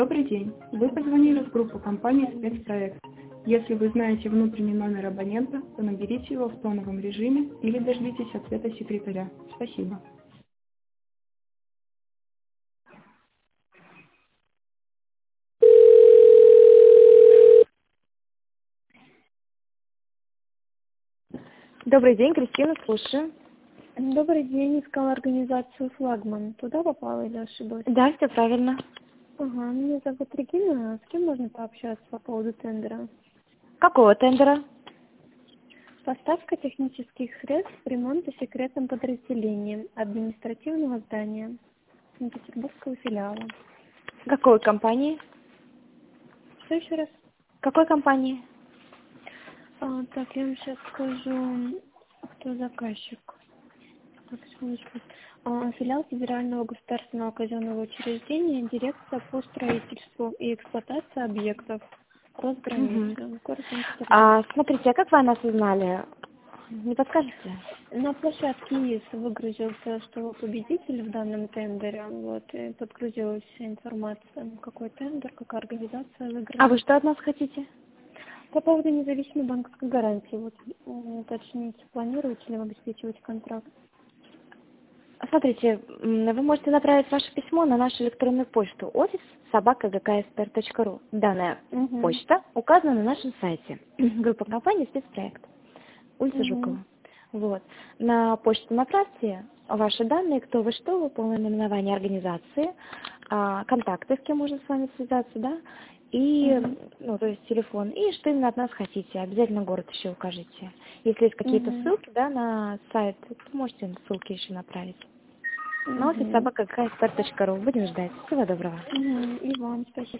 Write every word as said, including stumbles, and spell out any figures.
Добрый день. Вы позвонили в группу компании «Спецпроект». Если вы знаете внутренний номер абонента, то наберите его в тоновом режиме или дождитесь ответа секретаря. Спасибо. Добрый день, Кристина, слушаю. Добрый день, искала организацию «Флагман». Туда попала или ошиблась? Да, все правильно. Ага, меня зовут Регина. С кем можно пообщаться по поводу тендера? Какого тендера? Поставка технических средств ремонта секретным подразделением административного здания Санкт-Петербургского филиала. Какой компании? Что еще раз? Какой компании? А, так, я вам сейчас скажу, кто заказчик. Так, секундочку. А, филиал Федерального государственного казенного учреждения, дирекция по строительству и эксплуатации объектов Росграницы. Угу. Город Санкт-Петербург. А, смотрите, а как вы о нас узнали? Не подскажете? На площадке ИИС выгрузился, что вы победитель в данном тендере. Вот, и подгрузилась вся информация, какой тендер, какая организация А выиграла. вы что от нас хотите? По поводу независимой банковской гарантии, вот, м, уточните, планируете ли вы обеспечивать контракт? Смотрите, м, вы можете направить ваше письмо на нашу электронную почту офис собака гэ ка эс пэ эр точка ру. Данная Угу. почта указана на нашем сайте. Группа компании «Спецпроект». Улица Угу. Жукова. Вот. На почту направьте ваши данные, кто вы, что вы, полное наименование организации, а, контакты, с кем можно с вами связаться, да, и, Угу. ну, то есть телефон, и что именно от нас хотите, обязательно город еще укажите. Если есть какие-то Угу. ссылки, да, на сайт, то можете ссылки еще направить. На офис Угу. собака гэ ка эс пэ эр точка ру. Будем ждать. Всего доброго. Угу. И вам спасибо.